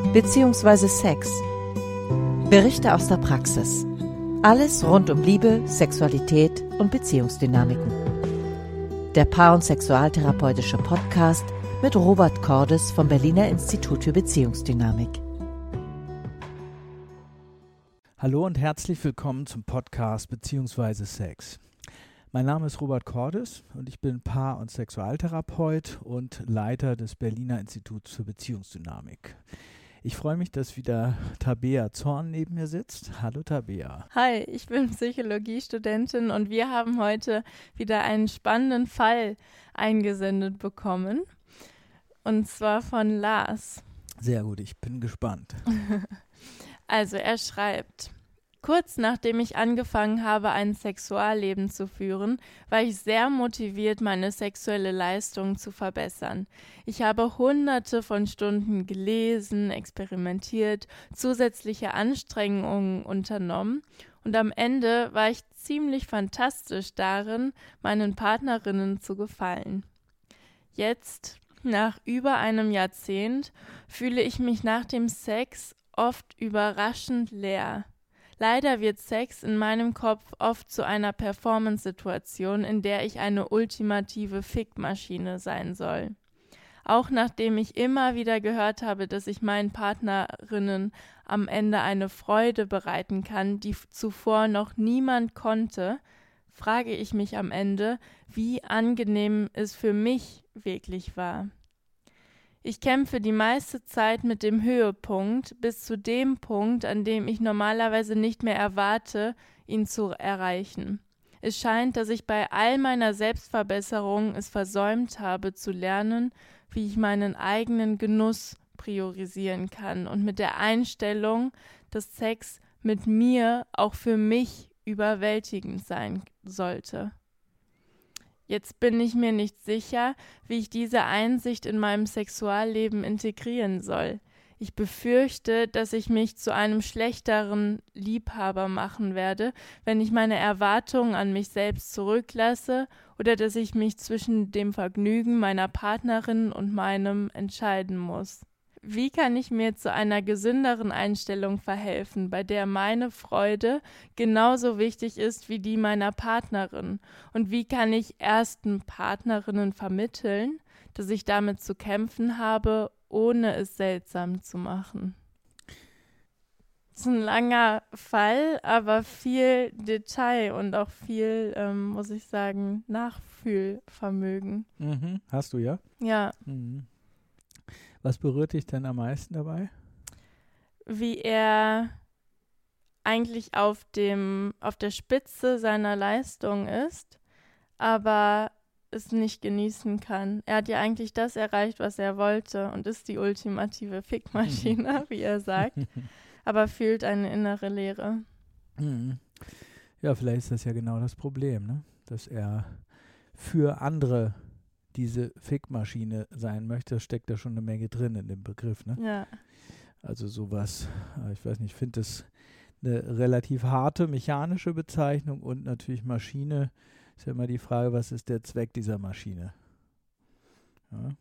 bzw. Sex. Berichte aus der Praxis. Alles rund um Liebe, Sexualität und Beziehungsdynamiken. Der Paar- und Sexualtherapeutische Podcast mit Robert Cordes vom Berliner Institut für Beziehungsdynamik. Hallo und herzlich willkommen zum Podcast bzw. Sex. Mein Name ist Robert Cordes und ich bin Paar- und Sexualtherapeut und Leiter des Berliner Instituts für Beziehungsdynamik. Ich freue mich, dass wieder Tabea Zorn neben mir sitzt. Hallo Tabea. Hi, ich bin Psychologiestudentin und wir haben heute wieder einen spannenden Fall eingesendet bekommen. Und zwar von Lars. Sehr gut, ich bin gespannt. Also er schreibt: Kurz nachdem ich angefangen habe, ein Sexualleben zu führen, war ich sehr motiviert, meine sexuelle Leistung zu verbessern. Ich habe Hunderte von Stunden gelesen, experimentiert, zusätzliche Anstrengungen unternommen und am Ende war ich ziemlich fantastisch darin, meinen Partnerinnen zu gefallen. Jetzt, nach über einem Jahrzehnt, fühle ich mich nach dem Sex oft überraschend leer. Leider wird Sex in meinem Kopf oft zu einer Performance-Situation, in der ich eine ultimative Fickmaschine sein soll. Auch nachdem ich immer wieder gehört habe, dass ich meinen Partnerinnen am Ende eine Freude bereiten kann, die zuvor noch niemand konnte, frage ich mich am Ende, wie angenehm es für mich wirklich war. Ich kämpfe die meiste Zeit mit dem Höhepunkt bis zu dem Punkt, an dem ich normalerweise nicht mehr erwarte, ihn zu erreichen. Es scheint, dass ich bei all meiner Selbstverbesserung es versäumt habe, zu lernen, wie ich meinen eigenen Genuss priorisieren kann und mit der Einstellung, dass Sex mit mir auch für mich überwältigend sein sollte. Jetzt bin ich mir nicht sicher, wie ich diese Einsicht in meinem Sexualleben integrieren soll. Ich befürchte, dass ich mich zu einem schlechteren Liebhaber machen werde, wenn ich meine Erwartungen an mich selbst zurücklasse oder dass ich mich zwischen dem Vergnügen meiner Partnerin und meinem entscheiden muss. Wie kann ich mir zu einer gesünderen Einstellung verhelfen, bei der meine Freude genauso wichtig ist wie die meiner Partnerin? Und wie kann ich ersten Partnerinnen vermitteln, dass ich damit zu kämpfen habe, ohne es seltsam zu machen? Das ist ein langer Fall, aber viel Detail und auch viel, muss ich sagen, Nachfühlvermögen. Hast du ja? Ja. Was berührt dich denn am meisten dabei? Wie er eigentlich auf der Spitze seiner Leistung ist, aber es nicht genießen kann. Er hat ja eigentlich das erreicht, was er wollte und ist die ultimative Fickmaschine, wie er sagt, aber fühlt eine innere Leere. Ja, vielleicht ist das ja genau das Problem, ne? Dass er für andere diese Fickmaschine sein möchte. Da steckt da schon eine Menge drin in dem Begriff, ne? Ja. Also sowas, ich weiß nicht, ich finde das eine relativ harte mechanische Bezeichnung und natürlich Maschine ist ja immer die Frage, was ist der Zweck dieser Maschine? Ja.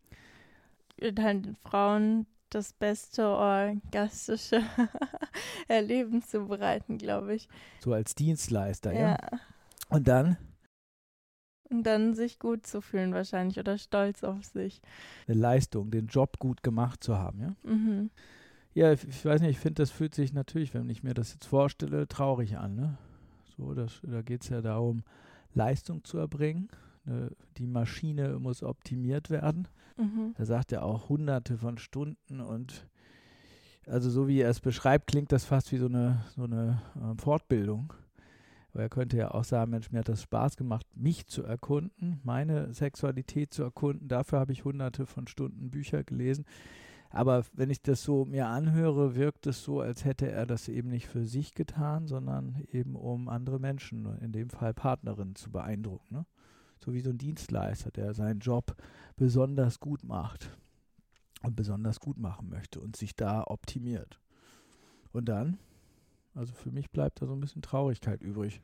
Halt Frauen das beste orgastische Erleben zu bereiten, glaube ich. So als Dienstleister, ja. Und dann? Und dann sich gut zu fühlen wahrscheinlich oder stolz auf sich. Eine Leistung, den Job gut gemacht zu haben, ja? Mhm. Ja, ich weiß nicht, ich finde, das fühlt sich natürlich, wenn ich mir das jetzt vorstelle, traurig an, ne? So, da geht es ja darum, Leistung zu erbringen. Die Maschine muss optimiert werden. Da sagt er auch Hunderte von Stunden und also so wie er es beschreibt, klingt das fast wie so eine Fortbildung. Aber er könnte ja auch sagen, Mensch, mir hat das Spaß gemacht, mich zu erkunden, meine Sexualität zu erkunden. Dafür habe ich Hunderte von Stunden Bücher gelesen. Aber wenn ich das so mir anhöre, wirkt es so, als hätte er das eben nicht für sich getan, sondern eben um andere Menschen, in dem Fall Partnerinnen, zu beeindrucken. Ne? So wie so ein Dienstleister, der seinen Job besonders gut macht und besonders gut machen möchte und sich da optimiert. Und dann, also für mich bleibt da so ein bisschen Traurigkeit übrig.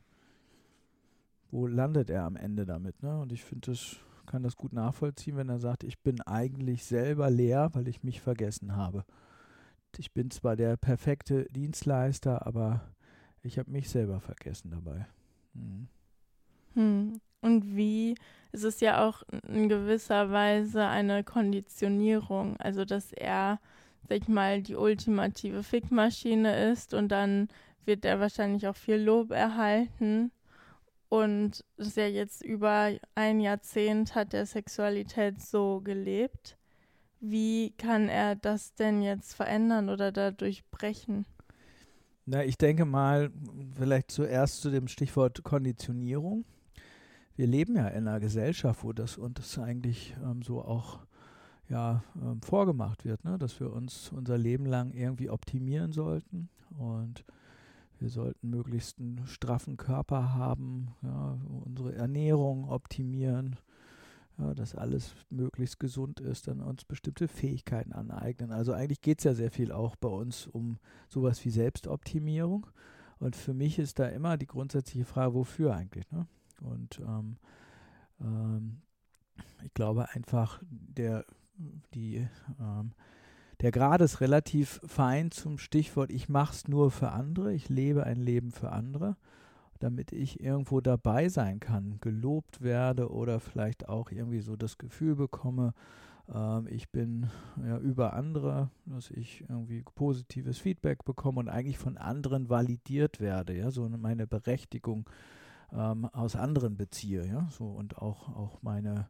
Wo landet er am Ende damit? Ne? Und ich kann das gut nachvollziehen, wenn er sagt, ich bin eigentlich selber leer, weil ich mich vergessen habe. ich bin zwar der perfekte Dienstleister, aber ich habe mich selber vergessen dabei. Und wie, es ist ja auch in gewisser Weise eine Konditionierung, also dass er, sag ich mal, die ultimative Fickmaschine ist und dann wird er wahrscheinlich auch viel Lob erhalten. Und das ist ja jetzt über ein Jahrzehnt hat er Sexualität so gelebt. Wie kann er das denn jetzt verändern oder dadurch brechen? Na, ich denke mal, vielleicht zuerst zu dem Stichwort Konditionierung. Wir leben ja in einer Gesellschaft, wo das uns eigentlich so auch vorgemacht wird, ne? Dass wir uns unser Leben lang irgendwie optimieren sollten und wir sollten möglichst einen straffen Körper haben, ja, unsere Ernährung optimieren, ja, dass alles möglichst gesund ist, dann uns bestimmte Fähigkeiten aneignen. Also eigentlich geht es ja sehr viel auch bei uns um sowas wie Selbstoptimierung. Und für mich ist da immer die grundsätzliche Frage, wofür eigentlich, ne? Und ich glaube einfach, der Grad ist relativ fein zum Stichwort, ich mache es nur für andere, ich lebe ein Leben für andere, damit ich irgendwo dabei sein kann, gelobt werde oder vielleicht auch irgendwie so das Gefühl bekomme, ich bin über andere, dass ich irgendwie positives Feedback bekomme und eigentlich von anderen validiert werde, ja, so meine Berechtigung aus anderen beziehe, ja, so und auch meine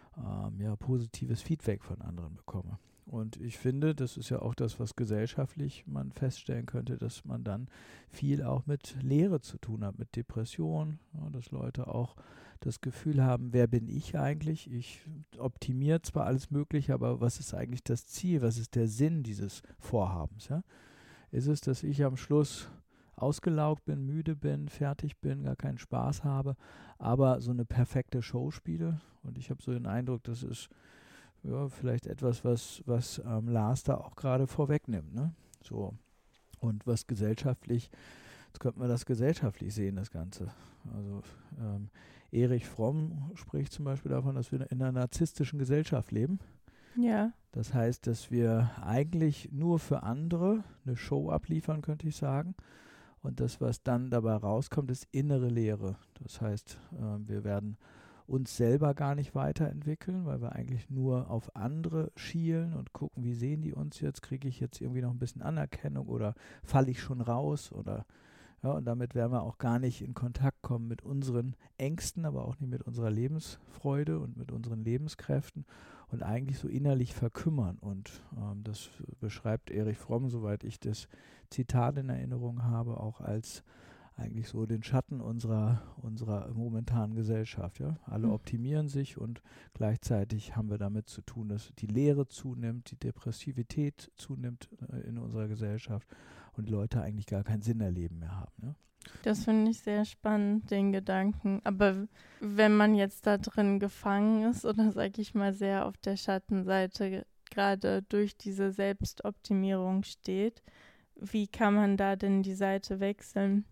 positives Feedback von anderen bekomme. Und ich finde, das ist ja auch das, was gesellschaftlich man feststellen könnte, dass man dann viel auch mit Leere zu tun hat, mit Depression, ja, dass Leute auch das Gefühl haben, wer bin ich eigentlich? Ich optimiere zwar alles Mögliche, aber was ist eigentlich das Ziel? Was ist der Sinn dieses Vorhabens? Ja? Ist es, dass ich am Schluss ausgelaugt bin, müde bin, fertig bin, gar keinen Spaß habe, aber so eine perfekte Show spiele? Und ich habe so den Eindruck, das ist vielleicht etwas, was Lars da auch gerade vorwegnimmt, ne? So. Und was gesellschaftlich, jetzt könnte man das gesellschaftlich sehen, das Ganze. Also Erich Fromm spricht zum Beispiel davon, dass wir in einer narzisstischen Gesellschaft leben. Ja. Das heißt, dass wir eigentlich nur für andere eine Show abliefern, könnte ich sagen. Und das, was dann dabei rauskommt, ist innere Leere. Das heißt, wir werden uns selber gar nicht weiterentwickeln, weil wir eigentlich nur auf andere schielen und gucken, wie sehen die uns jetzt, kriege ich jetzt irgendwie noch ein bisschen Anerkennung oder falle ich schon raus oder und damit werden wir auch gar nicht in Kontakt kommen mit unseren Ängsten, aber auch nicht mit unserer Lebensfreude und mit unseren Lebenskräften und eigentlich so innerlich verkümmern. Und das beschreibt Erich Fromm, soweit ich das Zitat in Erinnerung habe, auch als eigentlich so den Schatten unserer momentanen Gesellschaft. Ja? Alle optimieren sich und gleichzeitig haben wir damit zu tun, dass die Leere zunimmt, die Depressivität zunimmt in unserer Gesellschaft und die Leute eigentlich gar keinen Sinn erleben mehr haben. Ja? Das finde ich sehr spannend, den Gedanken. Aber wenn man jetzt da drin gefangen ist oder, sage ich mal, sehr auf der Schattenseite gerade durch diese Selbstoptimierung steht, wie kann man da denn die Seite wechseln?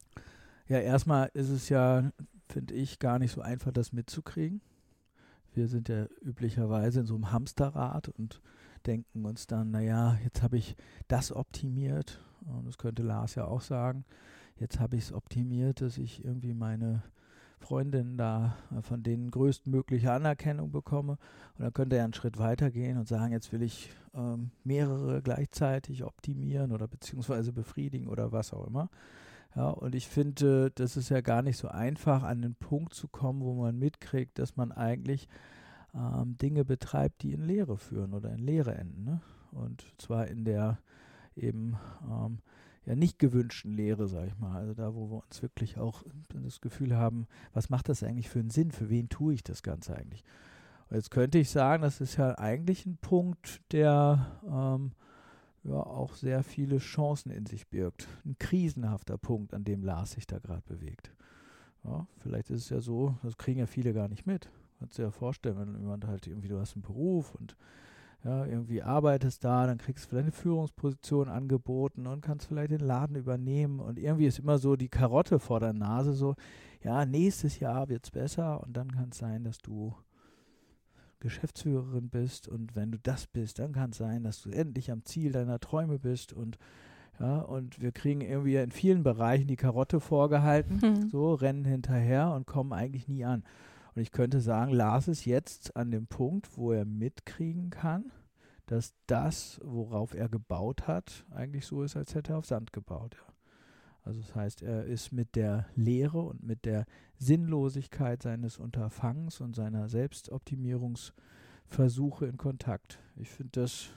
Ja, erstmal ist es ja, finde ich, gar nicht so einfach, das mitzukriegen. Wir sind ja üblicherweise in so einem Hamsterrad und denken uns dann, naja, jetzt habe ich das optimiert. Und das könnte Lars ja auch sagen. Jetzt habe ich es optimiert, dass ich irgendwie meine Freundin da von denen größtmögliche Anerkennung bekomme. Und dann könnte er einen Schritt weiter gehen und sagen, jetzt will ich mehrere gleichzeitig optimieren oder beziehungsweise befriedigen oder was auch immer. Ja, und ich finde, das ist ja gar nicht so einfach, an den Punkt zu kommen, wo man mitkriegt, dass man eigentlich Dinge betreibt, die in Leere führen oder in Leere enden. Ne? Und zwar in der eben nicht gewünschten Leere, sage ich mal. Also da, wo wir uns wirklich auch das Gefühl haben, was macht das eigentlich für einen Sinn? Für wen tue ich das Ganze eigentlich? Und jetzt könnte ich sagen, das ist ja eigentlich ein Punkt, der auch sehr viele Chancen in sich birgt. Ein krisenhafter Punkt, an dem Lars sich da gerade bewegt. Ja, vielleicht ist es ja so, das kriegen ja viele gar nicht mit. Kannst du dir ja vorstellen, wenn jemand halt irgendwie, du hast einen Beruf und irgendwie arbeitest da, dann kriegst du vielleicht eine Führungsposition angeboten und kannst vielleicht den Laden übernehmen und irgendwie ist immer so die Karotte vor der Nase so, ja, nächstes Jahr wird es besser und dann kann es sein, dass du Geschäftsführerin bist und wenn du das bist, dann kann es sein, dass du endlich am Ziel deiner Träume bist und wir kriegen irgendwie in vielen Bereichen die Karotte vorgehalten, so rennen hinterher und kommen eigentlich nie an. Und ich könnte sagen, Lars ist jetzt an dem Punkt, wo er mitkriegen kann, dass das, worauf er gebaut hat, eigentlich so ist, als hätte er auf Sand gebaut. Ja. Also das heißt, er ist mit der Leere und mit der Sinnlosigkeit seines Unterfangens und seiner Selbstoptimierungsversuche in Kontakt. Ich finde das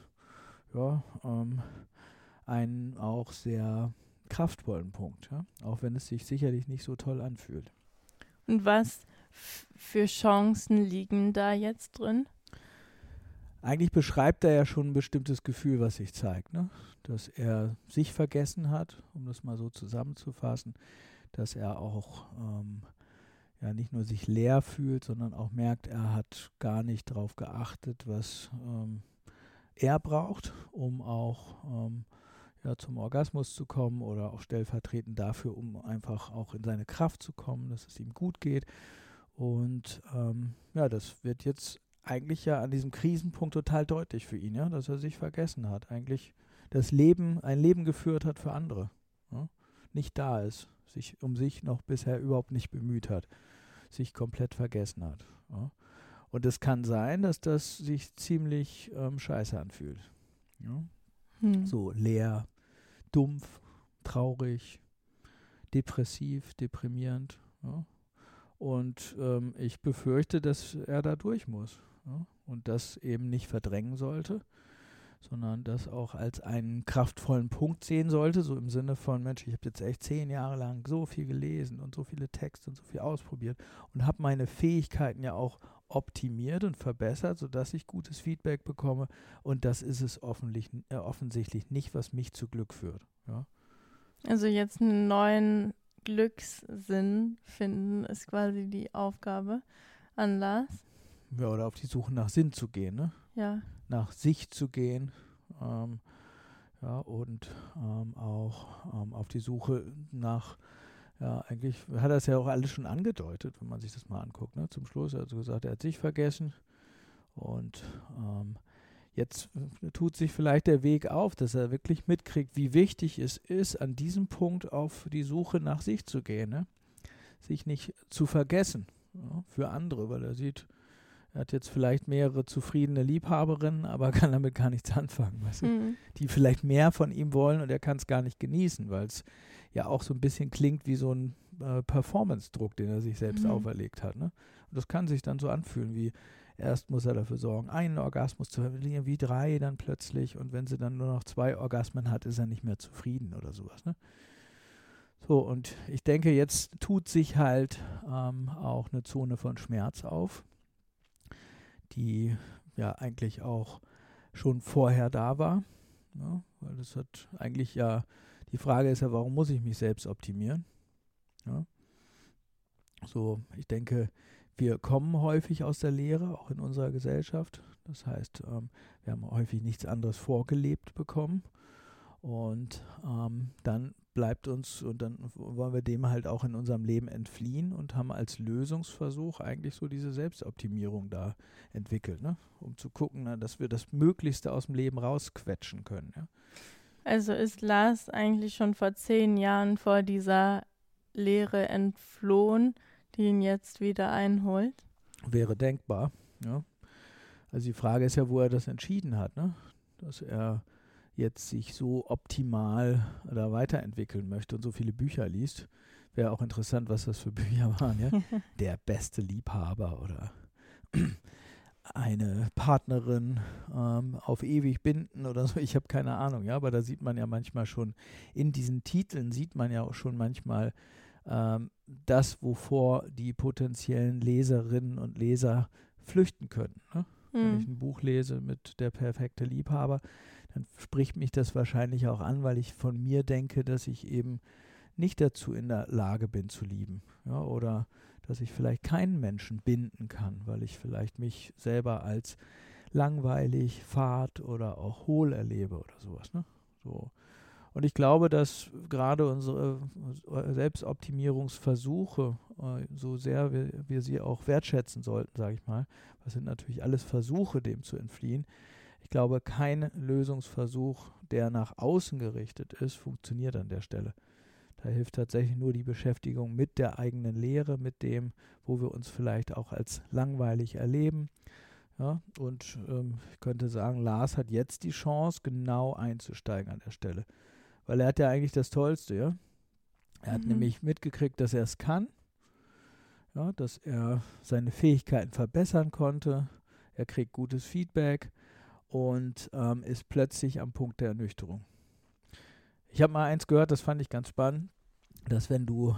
einen auch sehr kraftvollen Punkt, ja? Auch wenn es sich sicherlich nicht so toll anfühlt. Und was für Chancen liegen da jetzt drin? Eigentlich beschreibt er ja schon ein bestimmtes Gefühl, was sich zeigt, ne? Dass er sich vergessen hat, um das mal so zusammenzufassen, dass er auch nicht nur sich leer fühlt, sondern auch merkt, er hat gar nicht darauf geachtet, was er braucht, um auch zum Orgasmus zu kommen oder auch stellvertretend dafür, um einfach auch in seine Kraft zu kommen, dass es ihm gut geht. Und das wird jetzt eigentlich ja an diesem Krisenpunkt total deutlich für ihn, ja, dass er sich vergessen hat, eigentlich ein Leben geführt hat für andere, ja, nicht da ist, sich um sich noch bisher überhaupt nicht bemüht hat, sich komplett vergessen hat. Ja. Und es kann sein, dass das sich ziemlich scheiße anfühlt. Ja. So leer, dumpf, traurig, depressiv, deprimierend. Ja. Und ich befürchte, dass er da durch muss. Ja. Und das eben nicht verdrängen sollte, sondern das auch als einen kraftvollen Punkt sehen sollte, so im Sinne von, Mensch, ich habe jetzt echt 10 Jahre lang so viel gelesen und so viele Texte und so viel ausprobiert und habe meine Fähigkeiten ja auch optimiert und verbessert, sodass ich gutes Feedback bekomme und das ist es offensichtlich nicht, was mich zu Glück führt. Ja. Also jetzt einen neuen Glückssinn finden ist quasi die Aufgabe an Lars. Ja, oder auf die Suche nach Sinn zu gehen, ne? Ja. Nach sich zu gehen, und auch auf die Suche nach, eigentlich hat er es ja auch alles schon angedeutet, wenn man sich das mal anguckt, ne? Zum Schluss, also gesagt, er hat sich vergessen und jetzt tut sich vielleicht der Weg auf, dass er wirklich mitkriegt, wie wichtig es ist, an diesem Punkt auf die Suche nach sich zu gehen, ne? Sich nicht zu vergessen, ja, für andere, weil er sieht, er hat jetzt vielleicht mehrere zufriedene Liebhaberinnen, aber kann damit gar nichts anfangen, weißt du? Die vielleicht mehr von ihm wollen und er kann es gar nicht genießen, weil es ja auch so ein bisschen klingt wie so ein Performance-Druck, den er sich selbst auferlegt hat. Ne? Und das kann sich dann so anfühlen, wie erst muss er dafür sorgen, einen Orgasmus zu haben, wie 3 dann plötzlich und wenn sie dann nur noch 2 Orgasmen hat, ist er nicht mehr zufrieden oder sowas. Ne? So, und ich denke, jetzt tut sich halt auch eine Zone von Schmerz auf, die ja eigentlich auch schon vorher da war. Ja, weil das hat eigentlich die Frage ist ja, warum muss ich mich selbst optimieren? Ja. So, ich denke, wir kommen häufig aus der Lehre, auch in unserer Gesellschaft. Das heißt, wir haben häufig nichts anderes vorgelebt bekommen. Und dann bleibt uns, und dann wollen wir dem halt auch in unserem Leben entfliehen und haben als Lösungsversuch eigentlich so diese Selbstoptimierung da entwickelt, ne? Um zu gucken, dass wir das Möglichste aus dem Leben rausquetschen können. Ja? Also ist Lars eigentlich schon vor 10 Jahren vor dieser Lehre entflohen, die ihn jetzt wieder einholt? Wäre denkbar, ja. Also die Frage ist ja, wo er das entschieden hat, ne? Dass er jetzt sich so optimal da weiterentwickeln möchte und so viele Bücher liest. Wäre auch interessant, was das für Bücher waren, ja? Der beste Liebhaber oder eine Partnerin auf ewig binden oder so. Ich habe keine Ahnung, ja, aber da sieht man ja manchmal schon, in diesen Titeln sieht man ja auch schon manchmal das, wovor die potenziellen Leserinnen und Leser flüchten können. Ne? Wenn ich ein Buch lese mit Der perfekte Liebhaber, dann spricht mich das wahrscheinlich auch an, weil ich von mir denke, dass ich eben nicht dazu in der Lage bin zu lieben. Ja, oder dass ich vielleicht keinen Menschen binden kann, weil ich vielleicht mich selber als langweilig, fad oder auch hohl erlebe oder sowas. Ne? So. Und ich glaube, dass gerade unsere Selbstoptimierungsversuche, so sehr wir sie auch wertschätzen sollten, sage ich mal, das sind natürlich alles Versuche, dem zu entfliehen. Ich glaube, kein Lösungsversuch, der nach außen gerichtet ist, funktioniert an der Stelle. Da hilft tatsächlich nur die Beschäftigung mit der eigenen Lehre, mit dem, wo wir uns vielleicht auch als langweilig erleben. Ja, und ich könnte sagen, Lars hat jetzt die Chance, genau einzusteigen an der Stelle. Weil er hat ja eigentlich das Tollste, ja. Er hat nämlich mitgekriegt, dass er es kann, ja, dass er seine Fähigkeiten verbessern konnte, er kriegt gutes Feedback und ist plötzlich am Punkt der Ernüchterung. Ich habe mal eins gehört, das fand ich ganz spannend, dass wenn du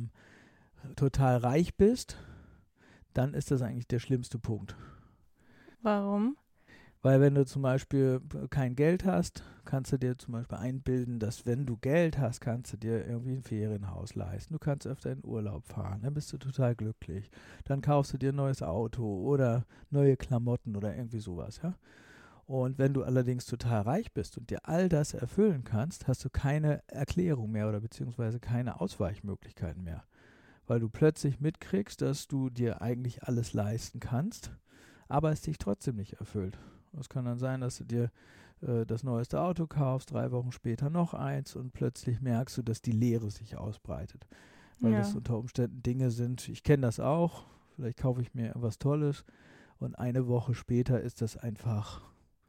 total reich bist, dann ist das eigentlich der schlimmste Punkt. Warum? Weil wenn du zum Beispiel kein Geld hast, kannst du dir zum Beispiel einbilden, dass wenn du Geld hast, kannst du dir irgendwie ein Ferienhaus leisten. Du kannst öfter in Urlaub fahren, dann bist du total glücklich. Dann kaufst du dir ein neues Auto oder neue Klamotten oder irgendwie sowas, ja. Und wenn du allerdings total reich bist und dir all das erfüllen kannst, hast du keine Erklärung mehr oder beziehungsweise keine Ausweichmöglichkeiten mehr. Weil du plötzlich mitkriegst, dass du dir eigentlich alles leisten kannst, aber es dich trotzdem nicht erfüllt. Es kann dann sein, dass du dir das neueste Auto kaufst, 3 Wochen später noch eins und plötzlich merkst du, dass die Leere sich ausbreitet. Weil das unter Umständen Dinge sind, ich kenne das auch, vielleicht kaufe ich mir was Tolles und eine Woche später ist das einfach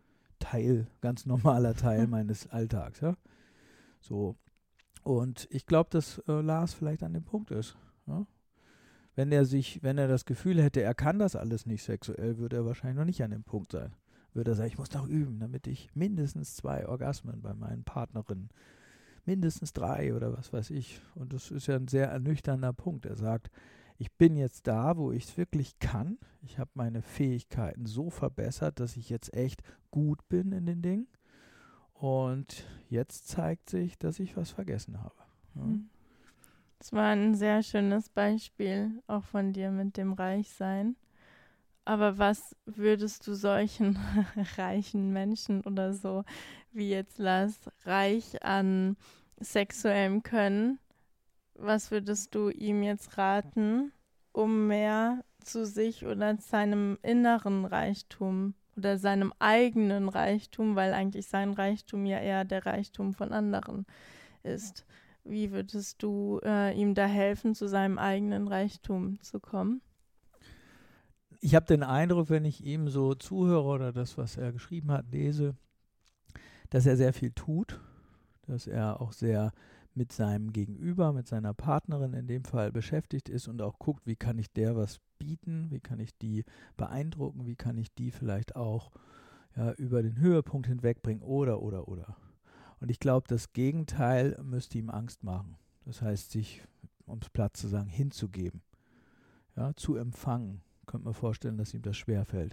ganz normaler Teil meines Alltags. Ja? So. Und ich glaube, dass Lars vielleicht an dem Punkt ist. Ja? Wenn er das Gefühl hätte, er kann das alles nicht sexuell, würde er wahrscheinlich noch nicht an dem Punkt sein. Würde er sagen, ich muss noch üben, damit ich mindestens 2 Orgasmen bei meinen Partnerinnen, mindestens 3 oder was weiß ich. Und das ist ja ein sehr ernüchternder Punkt. Er sagt, ich bin jetzt da, wo ich es wirklich kann. Ich habe meine Fähigkeiten so verbessert, dass ich jetzt echt gut bin in den Dingen. Und jetzt zeigt sich, dass ich was vergessen habe. Ja. Das war ein sehr schönes Beispiel, auch von dir mit dem Reichsein. Aber was würdest du solchen reichen Menschen oder so, wie jetzt Lars, reich an sexuellem Können, was würdest du ihm jetzt raten, um mehr zu sich oder seinem inneren Reichtum oder seinem eigenen Reichtum, weil eigentlich sein Reichtum ja eher der Reichtum von anderen ist? Wie würdest du ihm da helfen, zu seinem eigenen Reichtum zu kommen? Ich habe den Eindruck, wenn ich ihm so zuhöre oder das, was er geschrieben hat, lese, dass er sehr viel tut, dass er auch sehr mit seinem Gegenüber, mit seiner Partnerin in dem Fall beschäftigt ist und auch guckt, wie kann ich der was bieten, wie kann ich die beeindrucken, wie kann ich die vielleicht auch über den Höhepunkt hinwegbringen oder. Und ich glaube, das Gegenteil müsste ihm Angst machen. Das heißt, sich, um es platt zu sagen, hinzugeben, ja, zu empfangen. Könnte man vorstellen, dass ihm das schwerfällt.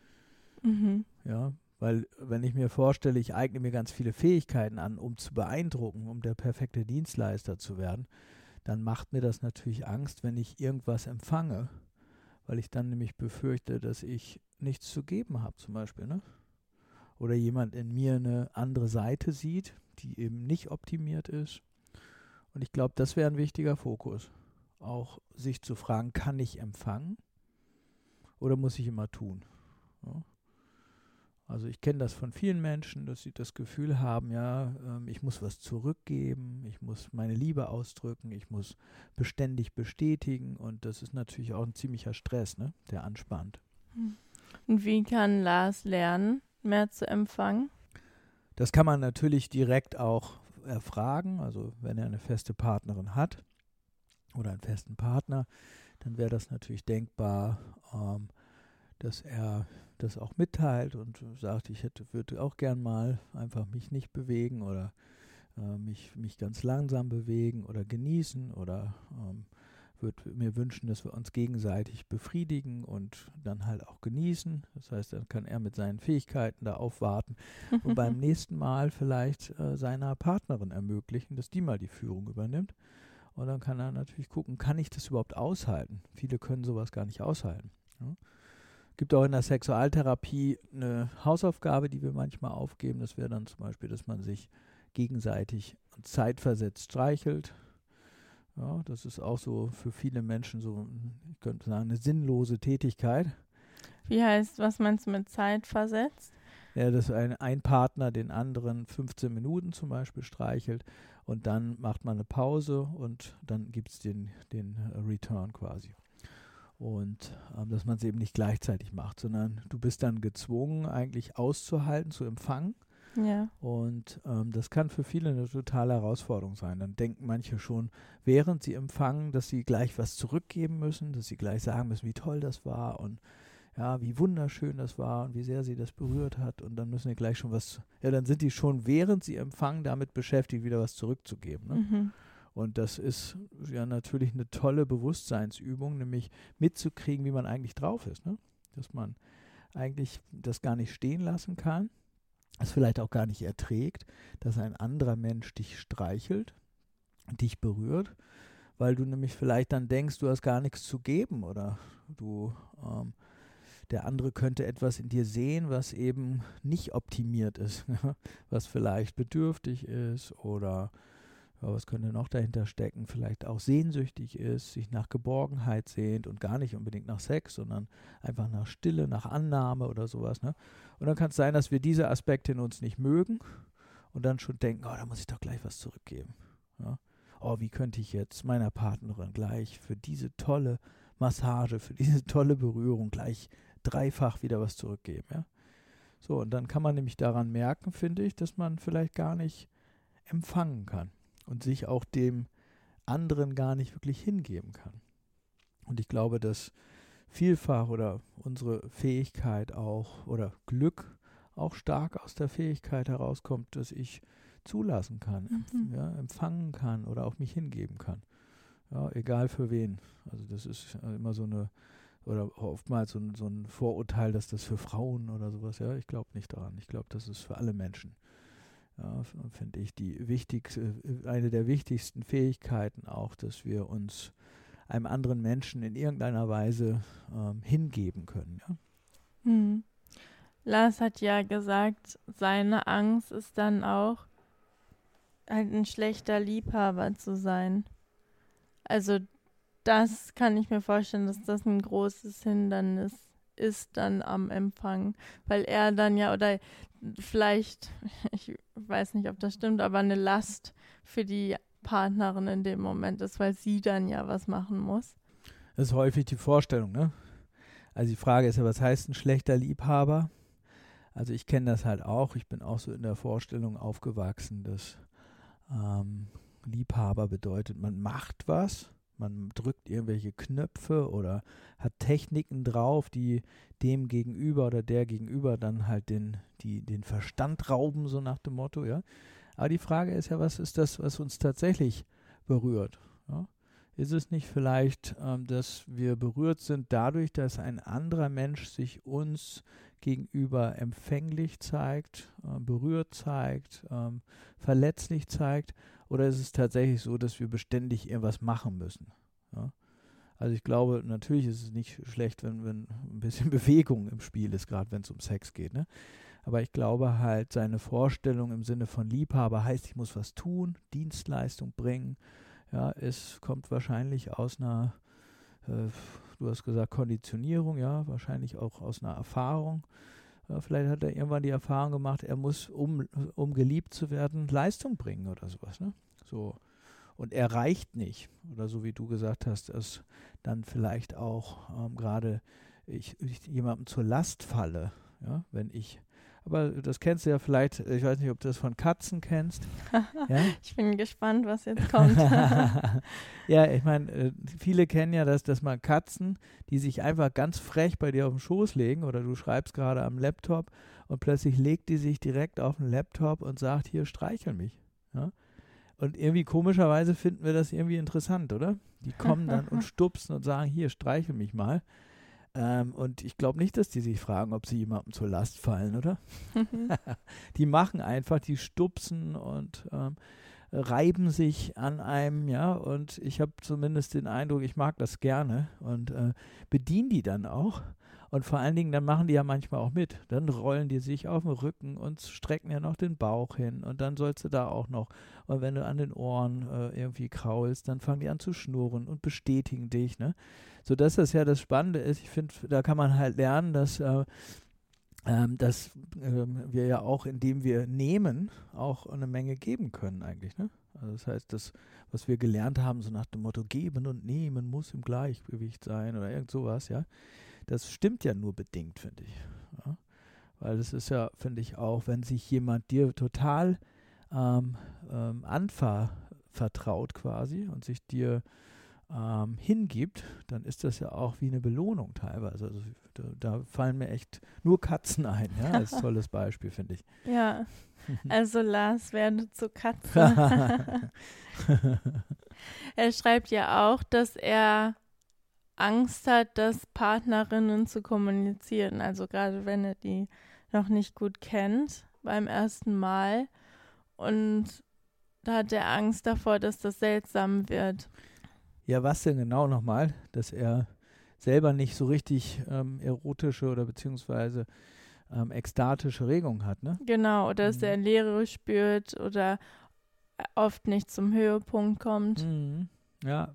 Ja, weil wenn ich mir vorstelle, ich eigne mir ganz viele Fähigkeiten an, um zu beeindrucken, um der perfekte Dienstleister zu werden, dann macht mir das natürlich Angst, wenn ich irgendwas empfange, weil ich dann nämlich befürchte, dass ich nichts zu geben habe zum Beispiel, ne? Oder jemand in mir eine andere Seite sieht, die eben nicht optimiert ist. Und ich glaube, das wäre ein wichtiger Fokus. Auch sich zu fragen, kann ich empfangen? Oder muss ich immer tun? Ja. Also ich kenne das von vielen Menschen, dass sie das Gefühl haben, ich muss was zurückgeben, ich muss meine Liebe ausdrücken, ich muss beständig bestätigen und das ist natürlich auch ein ziemlicher Stress, ne, der anspannt. Und wie kann Lars lernen, mehr zu empfangen? Das kann man natürlich direkt auch erfragen, also wenn er eine feste Partnerin hat oder einen festen Partner, dann wäre das natürlich denkbar, dass er das auch mitteilt und sagt, würde auch gern mal einfach mich nicht bewegen oder mich ganz langsam bewegen oder genießen oder würde mir wünschen, dass wir uns gegenseitig befriedigen und dann halt auch genießen. Das heißt, dann kann er mit seinen Fähigkeiten da aufwarten und beim nächsten Mal vielleicht seiner Partnerin ermöglichen, dass die mal die Führung übernimmt. Und dann kann er natürlich gucken, kann ich das überhaupt aushalten? Viele können sowas gar nicht aushalten. Ja. Gibt auch in der Sexualtherapie eine Hausaufgabe, die wir manchmal aufgeben. Das wäre dann zum Beispiel, dass man sich gegenseitig zeitversetzt streichelt. Ja, das ist auch so für viele Menschen so, ich könnte sagen, eine sinnlose Tätigkeit. Was meinst du mit zeitversetzt? Ja, dass ein Partner den anderen 15 Minuten zum Beispiel streichelt und dann macht man eine Pause und dann gibt es den Return quasi. Und dass man es eben nicht gleichzeitig macht, sondern du bist dann gezwungen, eigentlich auszuhalten, zu empfangen. Ja. Und das kann für viele eine totale Herausforderung sein. Dann denken manche schon, während sie empfangen, dass sie gleich was zurückgeben müssen, dass sie gleich sagen müssen, wie toll das war und ja, wie wunderschön das war und wie sehr sie das berührt hat. Und dann müssen sie gleich schon dann sind die schon, während sie empfangen, damit beschäftigt, wieder was zurückzugeben. Ne? Mhm. Und das ist ja natürlich eine tolle Bewusstseinsübung, nämlich mitzukriegen, wie man eigentlich drauf ist. Ne? Dass man eigentlich das gar nicht stehen lassen kann, es vielleicht auch gar nicht erträgt, dass ein anderer Mensch dich streichelt, dich berührt, weil du nämlich vielleicht dann denkst, du hast gar nichts zu geben oder der andere könnte etwas in dir sehen, was eben nicht optimiert ist, was vielleicht bedürftig ist oder was könnte noch dahinter stecken, vielleicht auch sehnsüchtig ist, sich nach Geborgenheit sehnt und gar nicht unbedingt nach Sex, sondern einfach nach Stille, nach Annahme oder sowas. Ne? Und dann kann es sein, dass wir diese Aspekte in uns nicht mögen und dann schon denken, da muss ich doch gleich was zurückgeben. Ja? Wie könnte ich jetzt meiner Partnerin gleich für diese tolle Massage, für diese tolle Berührung gleich dreifach wieder was zurückgeben. Ja? So, und dann kann man nämlich daran merken, finde ich, dass man vielleicht gar nicht empfangen kann und sich auch dem anderen gar nicht wirklich hingeben kann. Und ich glaube, dass vielfach oder unsere Fähigkeit auch oder Glück auch stark aus der Fähigkeit herauskommt, dass ich zulassen kann, empfangen kann oder auch mich hingeben kann. Ja, egal für wen. Also das ist immer so eine, oder oftmals so ein Vorurteil, dass das für Frauen oder sowas, ja, ich glaube nicht daran. Ich glaube, das ist für alle Menschen. Ja, finde ich eine der wichtigsten Fähigkeiten auch, dass wir uns einem anderen Menschen in irgendeiner Weise hingeben können. Ja? Lars hat ja gesagt, seine Angst ist dann auch, halt ein schlechter Liebhaber zu sein. Also das kann ich mir vorstellen, dass das ein großes Hindernis ist dann am Empfang, weil er dann ja, oder vielleicht, ich weiß nicht, ob das stimmt, aber eine Last für die Partnerin in dem Moment ist, weil sie dann ja was machen muss. Das ist häufig die Vorstellung, ne? Also die Frage ist ja, was heißt ein schlechter Liebhaber? Also ich kenne das halt auch, ich bin auch so in der Vorstellung aufgewachsen, dass Liebhaber bedeutet, man macht was, man drückt irgendwelche Knöpfe oder hat Techniken drauf, die dem Gegenüber oder der Gegenüber dann halt den Verstand rauben, so nach dem Motto, ja. Aber die Frage ist ja, was ist das, was uns tatsächlich berührt? Ja? Ist es nicht vielleicht, dass wir berührt sind dadurch, dass ein anderer Mensch sich uns gegenüber empfänglich zeigt, berührt zeigt, verletzlich zeigt? Oder ist es tatsächlich so, dass wir beständig irgendwas machen müssen? Ja? Also ich glaube, natürlich ist es nicht schlecht, wenn ein bisschen Bewegung im Spiel ist, gerade wenn es um Sex geht, ne? Aber ich glaube halt, seine Vorstellung im Sinne von Liebhaber heißt, ich muss was tun, Dienstleistung bringen. Ja, es kommt wahrscheinlich aus einer, du hast gesagt Konditionierung, ja, wahrscheinlich auch aus einer Erfahrung. Vielleicht hat er irgendwann die Erfahrung gemacht, er muss, um geliebt zu werden, Leistung bringen oder sowas, ne? So. Und er reicht nicht. Oder so wie du gesagt hast, dass dann vielleicht auch gerade ich jemandem zur Last falle, ja, wenn ich. Aber das kennst du ja vielleicht, ich weiß nicht, ob du das von Katzen kennst. Ja? Ich bin gespannt, was jetzt kommt. Ja, ich meine, viele kennen ja dass man Katzen, die sich einfach ganz frech bei dir auf den Schoß legen oder du schreibst gerade am Laptop und plötzlich legt die sich direkt auf den Laptop und sagt, hier, streichel mich. Ja? Und irgendwie komischerweise finden wir das irgendwie interessant, oder? Die kommen dann und stupsen und sagen, hier, streichel mich mal. Und ich glaube nicht, dass die sich fragen, ob sie jemandem zur Last fallen, oder? Die machen einfach, die stupsen und reiben sich an einem, ja, und ich habe zumindest den Eindruck, ich mag das gerne und bediene die dann auch. Und vor allen Dingen, dann machen die ja manchmal auch mit. Dann rollen die sich auf den Rücken und strecken ja noch den Bauch hin. Und dann sollst du da auch noch. Und wenn du an den Ohren irgendwie kraulst, dann fangen die an zu schnurren und bestätigen dich. Ne? So dass das ja das Spannende ist. Ich finde, da kann man halt lernen, dass wir ja auch, indem wir nehmen, auch eine Menge geben können eigentlich. Ne? Also das heißt, das, was wir gelernt haben, so nach dem Motto, geben und nehmen muss im Gleichgewicht sein oder irgend sowas, ja, das stimmt ja nur bedingt, finde ich. Ja? Weil es ist ja, finde ich auch, wenn sich jemand dir total anvertraut quasi und sich dir hingibt, dann ist das ja auch wie eine Belohnung teilweise. Also da fallen mir echt nur Katzen ein, ja, als tolles Beispiel, finde ich. Ja, also Lars werde zur Katze. Er schreibt ja auch, dass er Angst hat, das Partnerinnen zu kommunizieren. Also gerade wenn er die noch nicht gut kennt beim ersten Mal. Und da hat er Angst davor, dass das seltsam wird. Ja, was denn genau nochmal? Dass er selber nicht so richtig erotische oder beziehungsweise ekstatische Regungen hat, ne? Genau, oder dass er Leere spürt oder oft nicht zum Höhepunkt kommt. Mhm. Ja.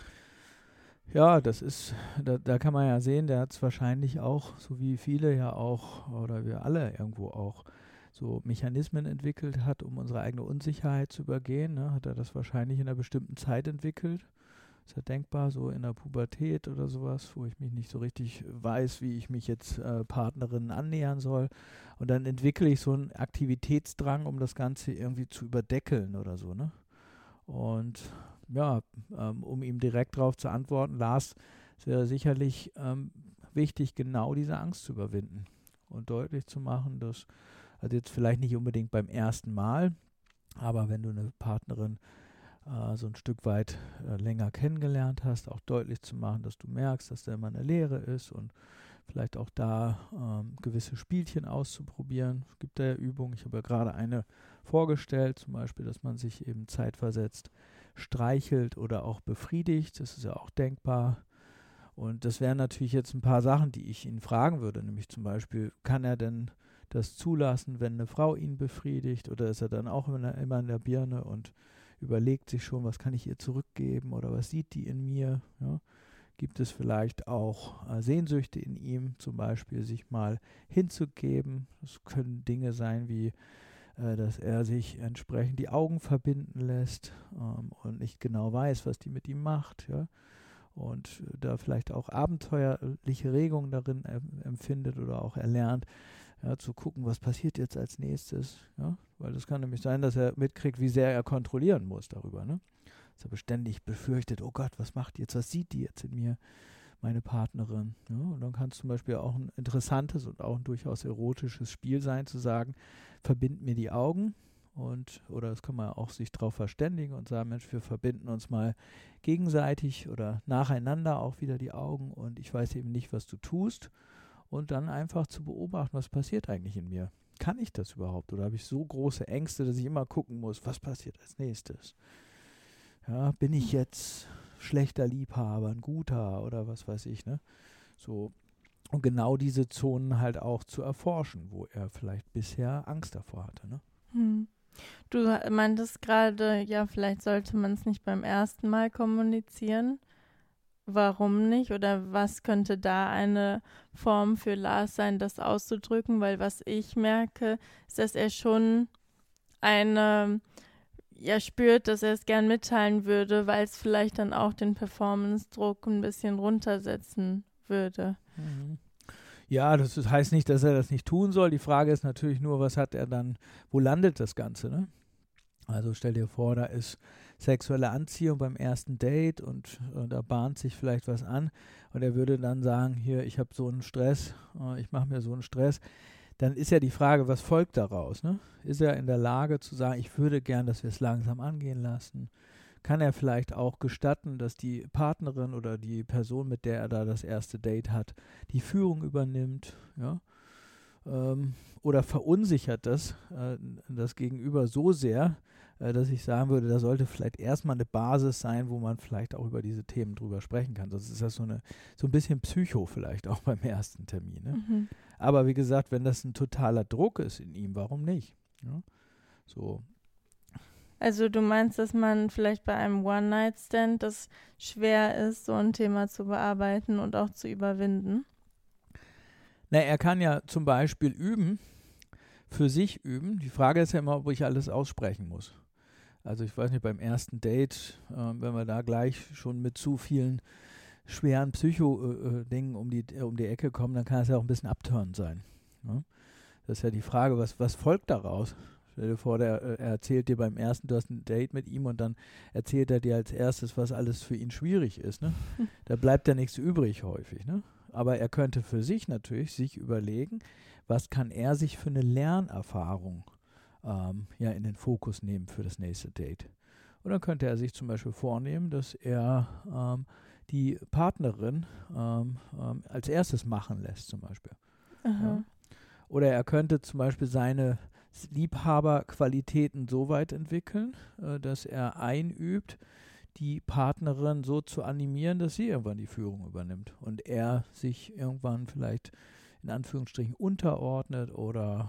Ja, das ist, da kann man ja sehen, der hat es wahrscheinlich auch, so wie viele ja auch, oder wir alle irgendwo auch, so Mechanismen entwickelt hat, um unsere eigene Unsicherheit zu übergehen. Ne? Hat er das wahrscheinlich in einer bestimmten Zeit entwickelt? Ist ja denkbar, so in der Pubertät oder sowas, wo ich mich nicht so richtig weiß, wie ich mich jetzt Partnerinnen annähern soll. Und dann entwickle ich so einen Aktivitätsdrang, um das Ganze irgendwie zu überdeckeln oder so, ne? Und ja, um ihm direkt darauf zu antworten, Lars, es wäre sicherlich wichtig, genau diese Angst zu überwinden und deutlich zu machen, dass, also jetzt vielleicht nicht unbedingt beim ersten Mal, aber wenn du eine Partnerin so ein Stück weit länger kennengelernt hast, auch deutlich zu machen, dass du merkst, dass da immer eine Leere ist und vielleicht auch da gewisse Spielchen auszuprobieren. Es gibt da ja Übungen, ich habe ja gerade eine vorgestellt, zum Beispiel, dass man sich eben zeitversetzt streichelt oder auch befriedigt, das ist ja auch denkbar. Und das wären natürlich jetzt ein paar Sachen, die ich ihn fragen würde, nämlich zum Beispiel, kann er denn das zulassen, wenn eine Frau ihn befriedigt, oder ist er dann auch immer in der Birne und überlegt sich schon, was kann ich ihr zurückgeben oder was sieht die in mir? Ja? Gibt es vielleicht auch Sehnsüchte in ihm, zum Beispiel sich mal hinzugeben? Das können Dinge sein wie, dass er sich entsprechend die Augen verbinden lässt und nicht genau weiß, was die mit ihm macht. Ja? Und da vielleicht auch abenteuerliche Regungen darin empfindet oder auch erlernt, ja, zu gucken, was passiert jetzt als nächstes. Ja? Weil das kann nämlich sein, dass er mitkriegt, wie sehr er kontrollieren muss darüber. Ne? Dass er beständig befürchtet, oh Gott, was macht die jetzt, was sieht die jetzt in mir, meine Partnerin. Ja? Und dann kann es zum Beispiel auch ein interessantes und auch ein durchaus erotisches Spiel sein, zu sagen, verbind mir die Augen. Oder das kann man auch sich darauf verständigen und sagen, Mensch, wir verbinden uns mal gegenseitig oder nacheinander auch wieder die Augen und ich weiß eben nicht, was du tust. Und dann einfach zu beobachten, was passiert eigentlich in mir. Kann ich das überhaupt? Oder habe ich so große Ängste, dass ich immer gucken muss, was passiert als nächstes? Ja, bin ich jetzt schlechter Liebhaber, ein guter oder was weiß ich, ne? So. Und genau diese Zonen halt auch zu erforschen, wo er vielleicht bisher Angst davor hatte, ne? Du meintest gerade, ja, vielleicht sollte man es nicht beim ersten Mal kommunizieren. Warum nicht? Oder was könnte da eine Form für Lars sein, das auszudrücken? Weil was ich merke, ist, dass er schon spürt, dass er es gern mitteilen würde, weil es vielleicht dann auch den Performance-Druck ein bisschen runtersetzen würde. Ja, das heißt nicht, dass er das nicht tun soll. Die Frage ist natürlich nur, was hat er dann, wo landet das Ganze, ne? Also stell dir vor, da ist sexuelle Anziehung beim ersten Date und da bahnt sich vielleicht was an und er würde dann sagen, hier, ich habe so einen Stress, ich mache mir so einen Stress. Dann ist ja die Frage, was folgt daraus, ne? Ist er in der Lage zu sagen, ich würde gern, dass wir es langsam angehen lassen? Kann er vielleicht auch gestatten, dass die Partnerin oder die Person, mit der er da das erste Date hat, die Führung übernimmt, ja? Oder verunsichert das Gegenüber so sehr, dass ich sagen würde, da sollte vielleicht erstmal eine Basis sein, wo man vielleicht auch über diese Themen drüber sprechen kann. Sonst ist das so ein bisschen Psycho vielleicht auch beim ersten Termin. Ne? Mhm. Aber wie gesagt, wenn das ein totaler Druck ist in ihm, warum nicht? Ja? So. Also du meinst, dass man vielleicht bei einem One-Night-Stand das schwer ist, so ein Thema zu bearbeiten und auch zu überwinden? Na, er kann ja zum Beispiel üben, für sich üben. Die Frage ist ja immer, ob ich alles aussprechen muss. Also ich weiß nicht, beim ersten Date, wenn wir da gleich schon mit zu vielen schweren Psycho-Dingen um die Ecke kommen, dann kann es ja auch ein bisschen abtörend sein. Ne? Das ist ja die Frage, was folgt daraus? Stell dir vor, er erzählt dir beim ersten, du hast ein Date mit ihm und dann erzählt er dir als erstes, was alles für ihn schwierig ist. Ne? Da bleibt ja nichts übrig häufig. Ne? Aber er könnte für sich natürlich sich überlegen, was kann er sich für eine Lernerfahrung in den Fokus nehmen für das nächste Date. Und dann könnte er sich zum Beispiel vornehmen, dass er die Partnerin als erstes machen lässt zum Beispiel. Ja? Oder er könnte zum Beispiel seine Liebhaberqualitäten so weit entwickeln, dass er einübt, die Partnerin so zu animieren, dass sie irgendwann die Führung übernimmt und er sich irgendwann vielleicht in Anführungsstrichen unterordnet oder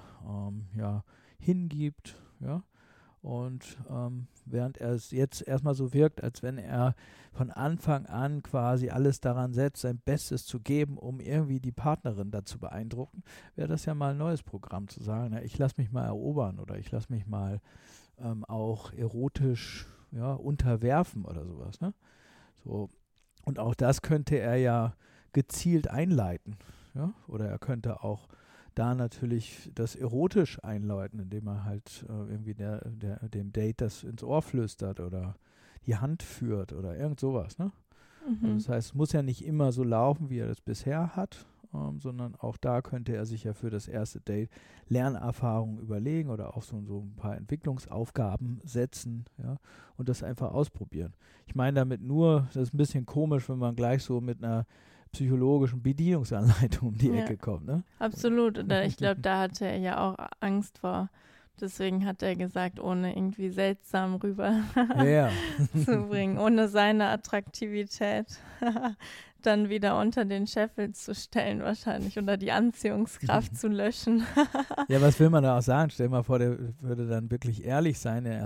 hingibt, ja. Und während er es jetzt erstmal so wirkt, als wenn er von Anfang an quasi alles daran setzt, sein Bestes zu geben, um irgendwie die Partnerin dazu beeindrucken, wäre das ja mal ein neues Programm zu sagen, na, ich lasse mich mal erobern oder ich lasse mich mal auch erotisch unterwerfen oder sowas. Ne? So. Und auch das könnte er ja gezielt einleiten. Ja? Oder er könnte auch da natürlich das erotisch einläuten, indem er halt irgendwie dem Date das ins Ohr flüstert oder die Hand führt oder irgend sowas. Ne? Also das heißt, es muss ja nicht immer so laufen, wie er das bisher hat, sondern auch da könnte er sich ja für das erste Date Lernerfahrungen überlegen oder auch so ein paar Entwicklungsaufgaben setzen, ja, und das einfach ausprobieren. Ich meine damit nur, das ist ein bisschen komisch, wenn man gleich so mit einer psychologischen Bedienungsanleitung um die Ecke kommt. Ne? Absolut. Oder ich glaube, da hatte er ja auch Angst vor. Deswegen hat er gesagt, ohne irgendwie seltsam rüber zu bringen, ohne seine Attraktivität dann wieder unter den Scheffel zu stellen wahrscheinlich oder die Anziehungskraft zu löschen. Ja, was will man da auch sagen? Stell dir mal vor, der würde dann wirklich ehrlich sein beim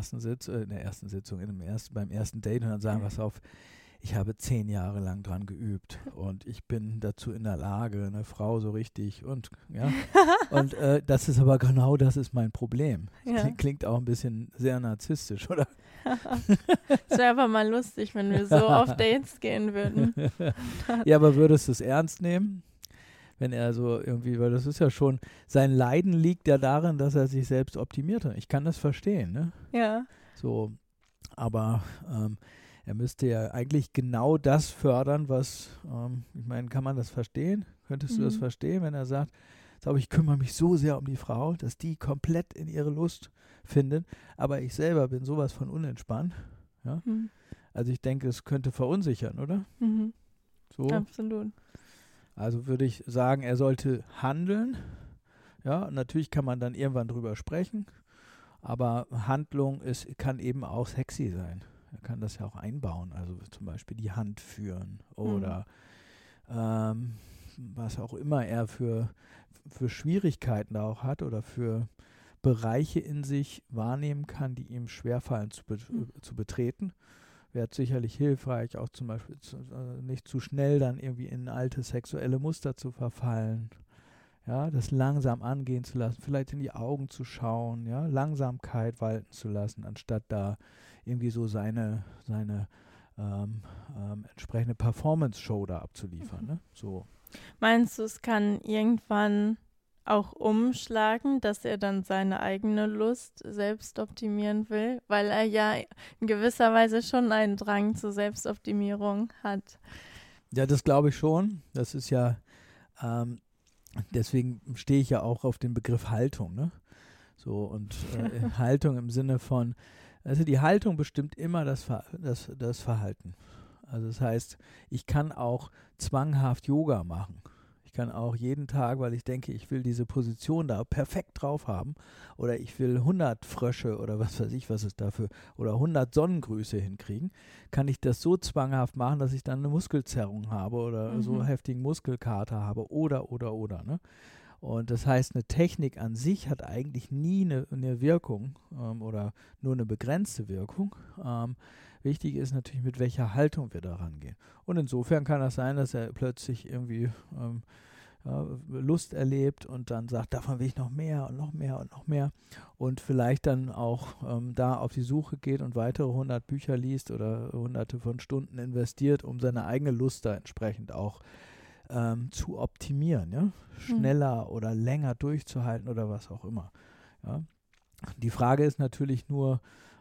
ersten Date und dann sagen, pass auf, ich habe 10 Jahre lang dran geübt und ich bin dazu in der Lage, eine Frau so richtig und das ist aber genau das ist mein Problem. Ja. Klingt auch ein bisschen sehr narzisstisch, oder? Es wäre aber mal lustig, wenn wir so auf Dates gehen würden. Ja, aber würdest du es ernst nehmen? Wenn er so irgendwie, weil das ist ja schon, sein Leiden liegt ja darin, dass er sich selbst optimiert hat. Ich kann das verstehen, ne? Ja. So, aber er müsste ja eigentlich genau das fördern, was, ich meine, kann man das verstehen? Könntest du das verstehen, wenn er sagt, ich kümmere mich so sehr um die Frau, dass die komplett in ihre Lust findet, aber ich selber bin sowas von unentspannt. Ja? Also ich denke, es könnte verunsichern, oder? So. Absolut. Also würde ich sagen, er sollte handeln. Ja, natürlich kann man dann irgendwann drüber sprechen, aber Handlung kann eben auch sexy sein. Er kann das ja auch einbauen, also zum Beispiel die Hand führen oder was auch immer er für Schwierigkeiten da auch hat oder für Bereiche in sich wahrnehmen kann, die ihm schwerfallen zu betreten. Wäre sicherlich hilfreich, auch zum Beispiel nicht zu schnell dann irgendwie in alte sexuelle Muster zu verfallen. Ja, das langsam angehen zu lassen, vielleicht in die Augen zu schauen, ja, Langsamkeit walten zu lassen, anstatt da irgendwie so seine entsprechende Performance-Show da abzuliefern. Ne? So. Meinst du, es kann irgendwann auch umschlagen, dass er dann seine eigene Lust selbst optimieren will, weil er ja in gewisser Weise schon einen Drang zur Selbstoptimierung hat? Ja, das glaube ich schon. Das ist ja, deswegen stehe ich ja auch auf den Begriff Haltung, ne? So, und Haltung im Sinne von, also die Haltung bestimmt immer das Verhalten. Also das heißt, ich kann auch zwanghaft Yoga machen. Ich kann auch jeden Tag, weil ich denke, ich will diese Position da perfekt drauf haben oder ich will 100 Frösche oder was weiß ich, was es dafür, oder 100 Sonnengrüße hinkriegen, kann ich das so zwanghaft machen, dass ich dann eine Muskelzerrung habe oder so heftigen Muskelkater habe oder, ne? Und das heißt, eine Technik an sich hat eigentlich nie eine Wirkung oder nur eine begrenzte Wirkung. Wichtig ist natürlich, mit welcher Haltung wir da rangehen. Und insofern kann das sein, dass er plötzlich irgendwie Lust erlebt und dann sagt, davon will ich noch mehr und noch mehr und noch mehr. Und vielleicht dann auch da auf die Suche geht und weitere 100 Bücher liest oder hunderte von Stunden investiert, um seine eigene Lust da entsprechend auch zu optimieren, ja? Schneller oder länger durchzuhalten oder was auch immer. Ja? Die Frage ist natürlich nur,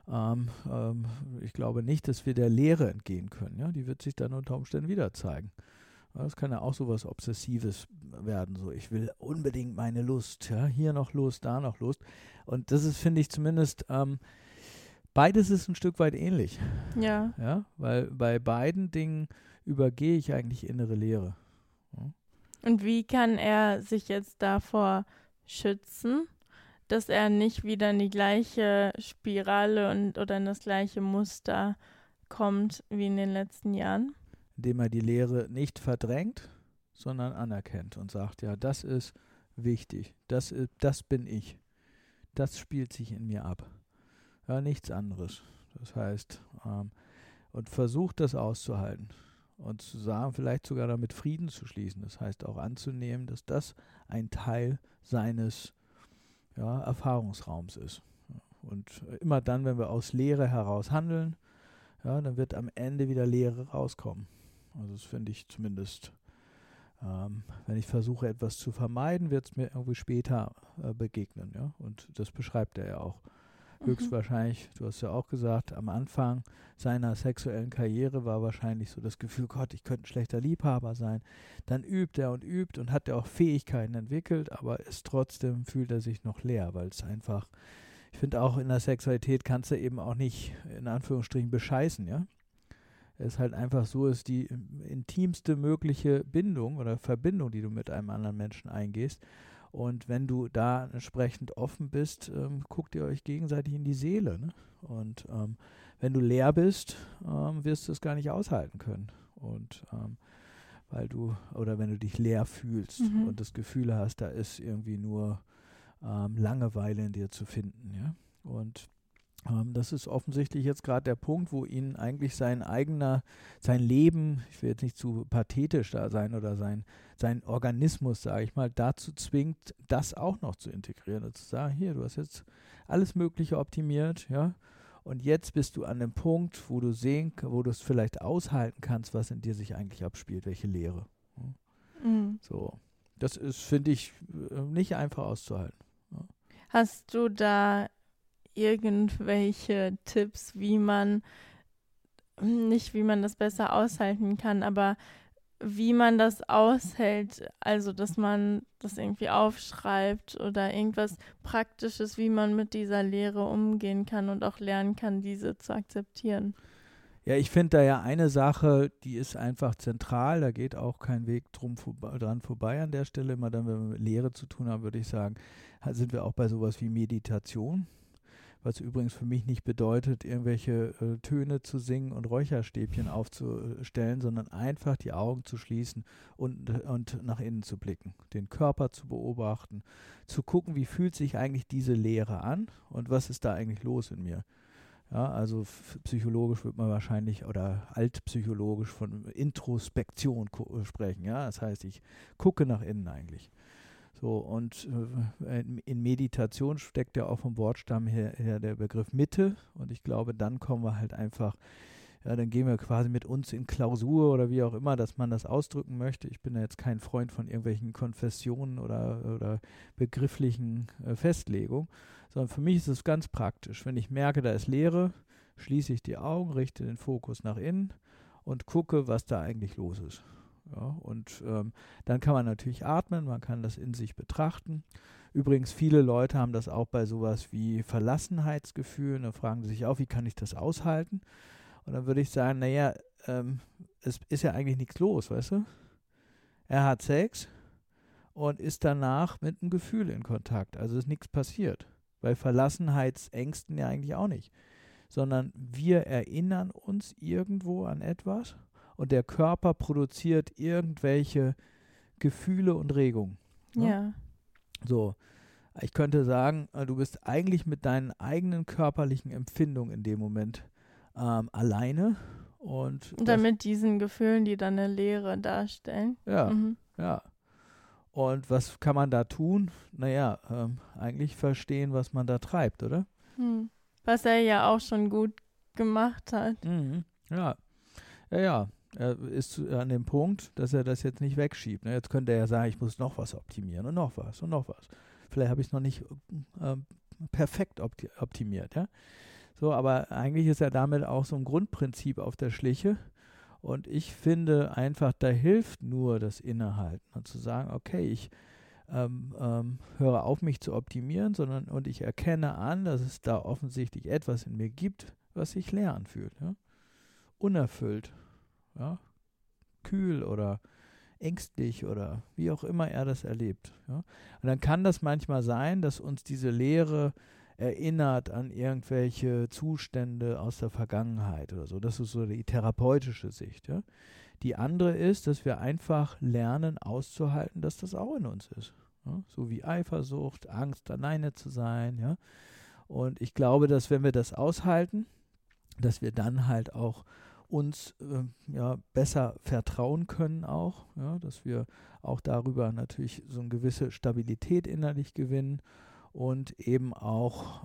ich glaube nicht, dass wir der Lehre entgehen können. Ja? Die wird sich dann unter Umständen wieder zeigen. Ja, das kann ja auch so was Obsessives werden. So, ich will unbedingt meine Lust. Ja? Hier noch Lust, da noch Lust. Und das ist, finde ich zumindest, beides ist ein Stück weit ähnlich. Ja. Ja? Weil bei beiden Dingen übergehe ich eigentlich innere Leere. Und wie kann er sich jetzt davor schützen, dass er nicht wieder in die gleiche Spirale oder in das gleiche Muster kommt wie in den letzten Jahren? Indem er die Lehre nicht verdrängt, sondern anerkennt und sagt, ja, das ist wichtig, das bin ich, das spielt sich in mir ab, ja, nichts anderes. Das heißt, und versucht das auszuhalten. Und zu sagen, vielleicht sogar damit Frieden zu schließen. Das heißt auch anzunehmen, dass das ein Teil seines Erfahrungsraums ist. Und immer dann, wenn wir aus Lehre heraus handeln, ja, dann wird am Ende wieder Lehre rauskommen. Also das finde ich zumindest, wenn ich versuche, etwas zu vermeiden, wird es mir irgendwie später begegnen. Ja? Und das beschreibt er ja auch. Höchstwahrscheinlich, du hast ja auch gesagt, am Anfang seiner sexuellen Karriere war wahrscheinlich so das Gefühl, Gott, ich könnte ein schlechter Liebhaber sein. Dann übt er und hat er auch Fähigkeiten entwickelt, aber trotzdem fühlt er sich noch leer, weil es einfach, ich finde auch in der Sexualität kannst du eben auch nicht, in Anführungsstrichen, bescheißen, ja. Es ist halt einfach so, ist die intimste mögliche Bindung oder Verbindung, die du mit einem anderen Menschen eingehst. Und wenn du da entsprechend offen bist, guckt ihr euch gegenseitig in die Seele. Ne? Und wenn du leer bist, wirst du es gar nicht aushalten können. Und wenn du dich leer fühlst und das Gefühl hast, da ist irgendwie nur Langeweile in dir zu finden. Ja? Und das ist offensichtlich jetzt gerade der Punkt, wo ihn eigentlich sein Leben, ich will jetzt nicht zu pathetisch da sein, oder sein Organismus, sage ich mal, dazu zwingt, das auch noch zu integrieren und zu sagen, hier, du hast jetzt alles Mögliche optimiert, ja, und jetzt bist du an dem Punkt, wo du es vielleicht aushalten kannst, was in dir sich eigentlich abspielt, welche Lehre. Ja. So, das ist, finde ich, nicht einfach auszuhalten. Ja. Hast du da irgendwelche Tipps, wie man das besser aushalten kann, aber wie man das aushält, also dass man das irgendwie aufschreibt oder irgendwas Praktisches, wie man mit dieser Lehre umgehen kann und auch lernen kann, diese zu akzeptieren? Ja, ich finde da ja eine Sache, die ist einfach zentral, da geht auch kein Weg dran vorbei an der Stelle. Immer dann, wenn wir mit Lehre zu tun haben, würde ich sagen, sind wir auch bei sowas wie Meditation. Was übrigens für mich nicht bedeutet, irgendwelche Töne zu singen und Räucherstäbchen aufzustellen, sondern einfach die Augen zu schließen und nach innen zu blicken, den Körper zu beobachten, zu gucken, wie fühlt sich eigentlich diese Leere an und was ist da eigentlich los in mir. Ja, also psychologisch wird man wahrscheinlich oder altpsychologisch von Introspektion sprechen. Ja, das heißt, ich gucke nach innen eigentlich. So, und in Meditation steckt ja auch vom Wortstamm her der Begriff Mitte, und ich glaube, dann kommen wir halt einfach, ja, dann gehen wir quasi mit uns in Klausur oder wie auch immer, dass man das ausdrücken möchte. Ich bin ja jetzt kein Freund von irgendwelchen Konfessionen oder begrifflichen Festlegungen, sondern für mich ist es ganz praktisch. Wenn ich merke, da ist Leere, schließe ich die Augen, richte den Fokus nach innen und gucke, was da eigentlich los ist. Ja, und dann kann man natürlich atmen, man kann das in sich betrachten. Übrigens, viele Leute haben das auch bei sowas wie Verlassenheitsgefühlen. Da fragen sie sich auch, wie kann ich das aushalten? Und dann würde ich sagen, naja, es ist ja eigentlich nichts los, weißt du? Er hat Sex, und ist danach mit einem Gefühl in Kontakt. Also ist nichts passiert. Bei Verlassenheitsängsten ja eigentlich auch nicht. Sondern wir erinnern uns irgendwo an etwas und der Körper produziert irgendwelche Gefühle und Regungen. Ne? Ja. So, ich könnte sagen, du bist eigentlich mit deinen eigenen körperlichen Empfindungen in dem Moment alleine. Und dann mit diesen Gefühlen, die dann eine Leere darstellen. Ja, ja. Und was kann man da tun? Naja, eigentlich verstehen, was man da treibt, oder? Was er ja auch schon gut gemacht hat. Ja. Er ist an dem Punkt, dass er das jetzt nicht wegschiebt. Ne? Jetzt könnte er ja sagen, ich muss noch was optimieren und noch was und noch was. Vielleicht habe ich es noch nicht perfekt optimiert. Ja? So, aber eigentlich ist er damit auch so ein Grundprinzip auf der Schliche. Und ich finde einfach, da hilft nur das Innehalten und zu sagen, okay, ich höre auf, mich zu optimieren, und ich erkenne an, dass es da offensichtlich etwas in mir gibt, was sich leer anfühlt. Ja? Unerfüllt, ja? Kühl oder ängstlich oder wie auch immer er das erlebt. Ja? Und dann kann das manchmal sein, dass uns diese Leere erinnert an irgendwelche Zustände aus der Vergangenheit oder so. Das ist so die therapeutische Sicht. Ja? Die andere ist, dass wir einfach lernen auszuhalten, dass das auch in uns ist. Ja? So wie Eifersucht, Angst, alleine zu sein. Ja? Und ich glaube, dass wenn wir das aushalten, dass wir dann halt auch uns besser vertrauen können auch, ja? Dass wir auch darüber natürlich so eine gewisse Stabilität innerlich gewinnen und eben auch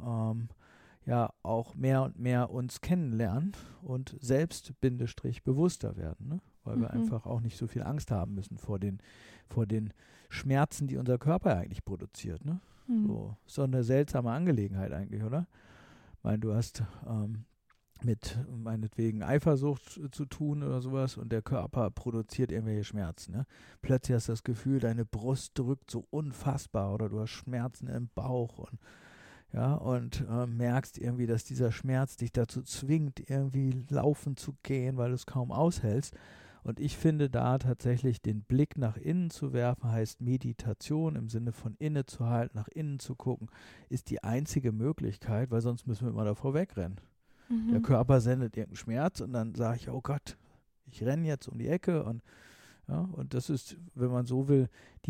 auch mehr und mehr uns kennenlernen und selbst bewusster werden, ne? Weil wir einfach auch nicht so viel Angst haben müssen vor den Schmerzen, die unser Körper eigentlich produziert. Ne? So eine seltsame Angelegenheit eigentlich, oder? Ich meine, du hast mit meinetwegen Eifersucht zu tun oder sowas und der Körper produziert irgendwelche Schmerzen. Ne? Plötzlich hast du das Gefühl, deine Brust drückt so unfassbar oder du hast Schmerzen im Bauch und merkst irgendwie, dass dieser Schmerz dich dazu zwingt, irgendwie laufen zu gehen, weil du es kaum aushältst. Und ich finde da tatsächlich den Blick nach innen zu werfen, heißt Meditation im Sinne von innezuhalten, nach innen zu gucken, ist die einzige Möglichkeit, weil sonst müssen wir immer davor wegrennen. Der Körper sendet irgendeinen Schmerz und dann sage ich, oh Gott, ich renne jetzt um die Ecke und das ist, wenn man so will,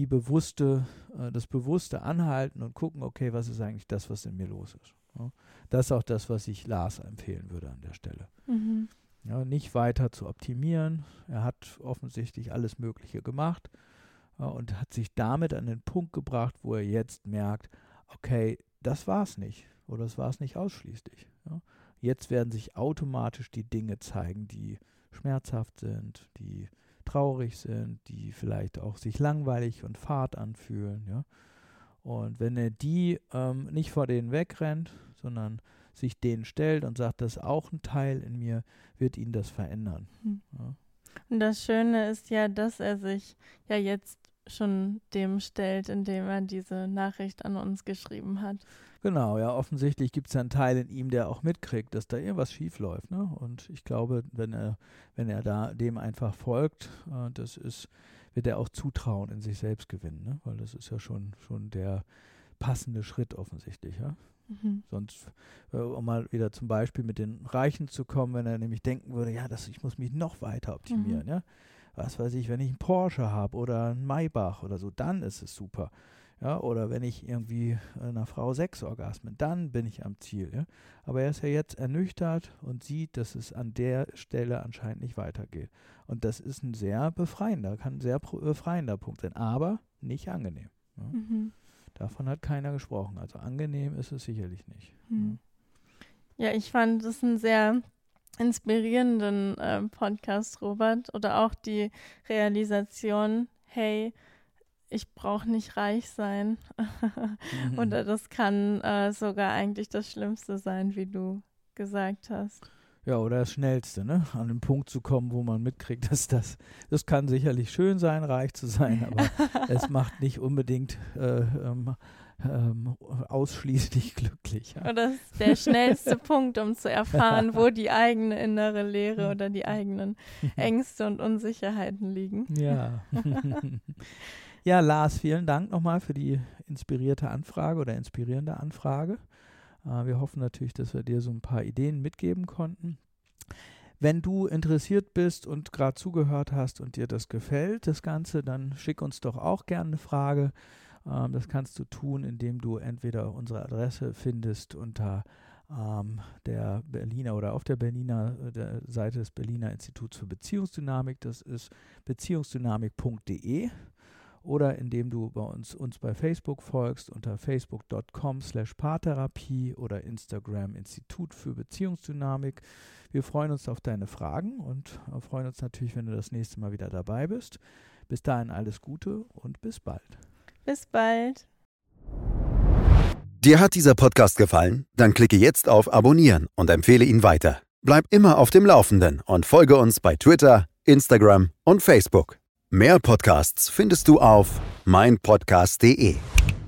das bewusste Anhalten und gucken, okay, was ist eigentlich das, was in mir los ist. Ja? Das ist auch das, was ich Lars empfehlen würde an der Stelle. Ja, nicht weiter zu optimieren. Er hat offensichtlich alles Mögliche gemacht und hat sich damit an den Punkt gebracht, wo er jetzt merkt, okay, das war es nicht oder das war es nicht ausschließlich. Ja? Jetzt werden sich automatisch die Dinge zeigen, die schmerzhaft sind, die traurig sind, die vielleicht auch sich langweilig und fad anfühlen. Ja? Und wenn er die nicht vor denen wegrennt, sondern sich denen stellt und sagt, das ist auch ein Teil in mir, wird ihn das verändern. Ja. Und das Schöne ist ja, dass er sich ja jetzt schon dem stellt, indem er diese Nachricht an uns geschrieben hat. Genau, ja, offensichtlich gibt es ja einen Teil in ihm, der auch mitkriegt, dass da irgendwas schief läuft. Ne? Und ich glaube, wenn er da dem einfach folgt, wird er auch Zutrauen in sich selbst gewinnen, ne? Weil das ist ja schon der passende Schritt offensichtlich, ja. Sonst, um mal wieder zum Beispiel mit den Reichen zu kommen, wenn er nämlich denken würde, ja, ich muss mich noch weiter optimieren, ja. Was weiß ich, wenn ich einen Porsche habe oder einen Maybach oder so, dann ist es super. Ja, oder wenn ich irgendwie einer Frau 6 Orgasmen, dann bin ich am Ziel. Ja? Aber er ist ja jetzt ernüchtert und sieht, dass es an der Stelle anscheinend nicht weitergeht. Und das ist ein sehr befreiender Punkt sein, aber nicht angenehm. Ja? Davon hat keiner gesprochen. Also angenehm ist es sicherlich nicht. Ja, ich fand das einen sehr inspirierenden Podcast, Robert. Oder auch die Realisation, hey, ich brauche nicht reich sein. Oder das kann sogar eigentlich das Schlimmste sein, wie du gesagt hast. Ja, oder das Schnellste, ne? An den Punkt zu kommen, wo man mitkriegt, dass das kann sicherlich schön sein, reich zu sein, aber es macht nicht unbedingt ausschließlich glücklich. Ja? Oder das ist der schnellste Punkt, um zu erfahren, wo die eigene innere Leere oder die eigenen Ängste und Unsicherheiten liegen. Ja. Ja, Lars, vielen Dank nochmal für die inspirierende Anfrage. Wir hoffen natürlich, dass wir dir so ein paar Ideen mitgeben konnten. Wenn du interessiert bist und gerade zugehört hast und dir das gefällt, das Ganze, dann schick uns doch auch gerne eine Frage. Das kannst du tun, indem du entweder unsere Adresse findest unter der Berliner oder auf der Berliner der Seite des Berliner Instituts für Beziehungsdynamik. Das ist beziehungsdynamik.de. Oder indem du uns bei Facebook folgst unter facebook.com/Paartherapie oder Instagram Institut für Beziehungsdynamik. Wir freuen uns auf deine Fragen und freuen uns natürlich, wenn du das nächste Mal wieder dabei bist. Bis dahin alles Gute und bis bald. Bis bald. Dir hat dieser Podcast gefallen? Dann klicke jetzt auf Abonnieren und empfehle ihn weiter. Bleib immer auf dem Laufenden und folge uns bei Twitter, Instagram und Facebook. Mehr Podcasts findest du auf meinpodcast.de.